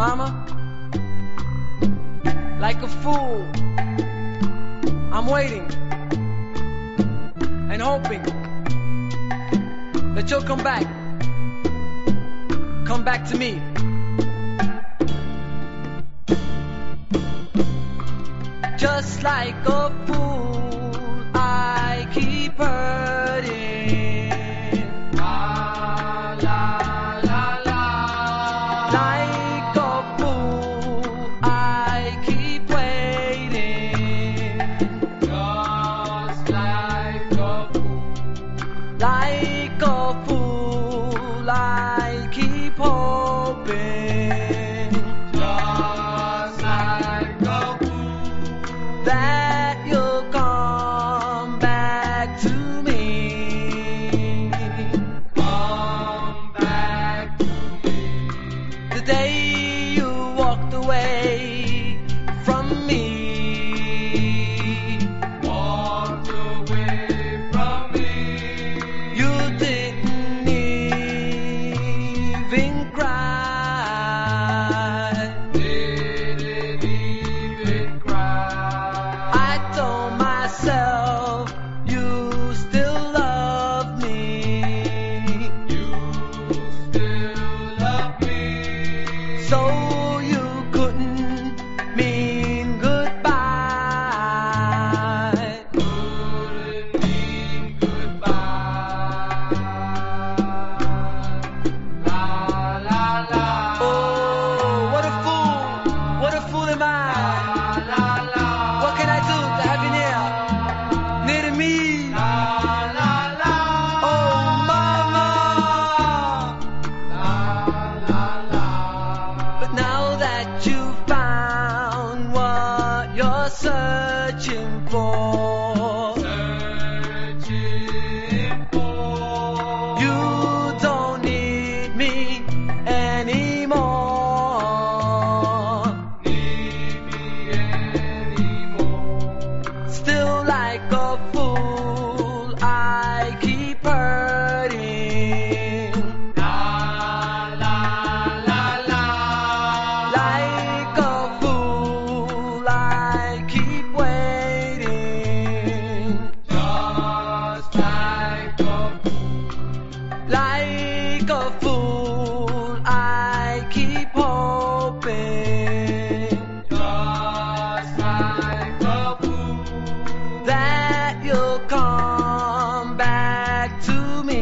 Mama, like a fool, I'm waiting and hoping that you'll come back to me. Just like a fool, I keep hurting. La la la la. Like a fool, I keep waiting. Just like a fool. Like a fool, I keep hoping. Just like a fool. That you'll come back to me. Come back to me. The day you walked away from me. Walked away from me. You didn't even cry. Didn't even cry. I told myself you still love me. You still love me. So you couldn't mean goodbye. Couldn't mean goodbye. La la la. Oh, what a fool am I. La la. What can I do to have you near to me? La la la. Oh, mama. La la la. But now that you found what you're searching for, you don't need me anymore. Still like a fool, I keep hurting. La la la la. Like a fool, I keep waiting. Just like a fool. Like a fool, I keep hoping. Just like a fool. That you'll come back to me.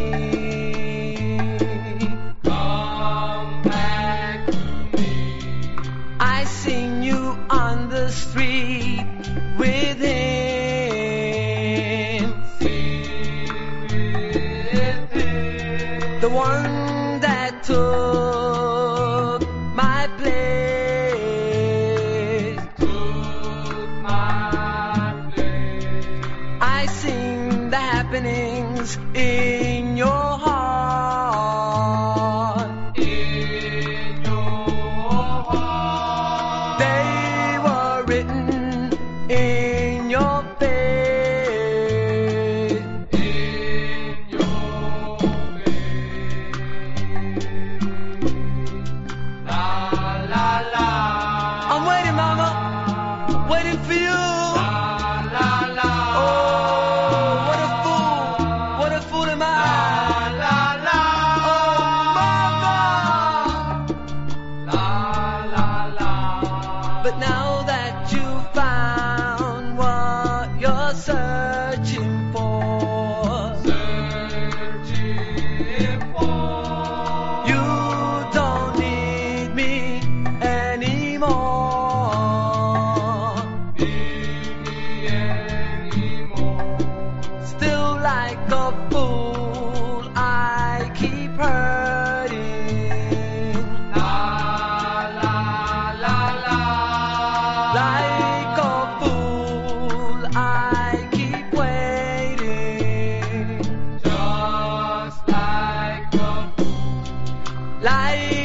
Come back to me. I seen you on the street with him. The one that took my place. I seen the happenings in your heart. In your heart. They were written in your face. In your face. La la la. I'm waiting, mama. Waiting for you. What a fool am I. La la. Oh, mama. La la la. But now that you found what you're searching for, you don't need me anymore. Still like a fool, I keep hurting. La la la la. Like a fool, I keep waiting. Just like a fool. Like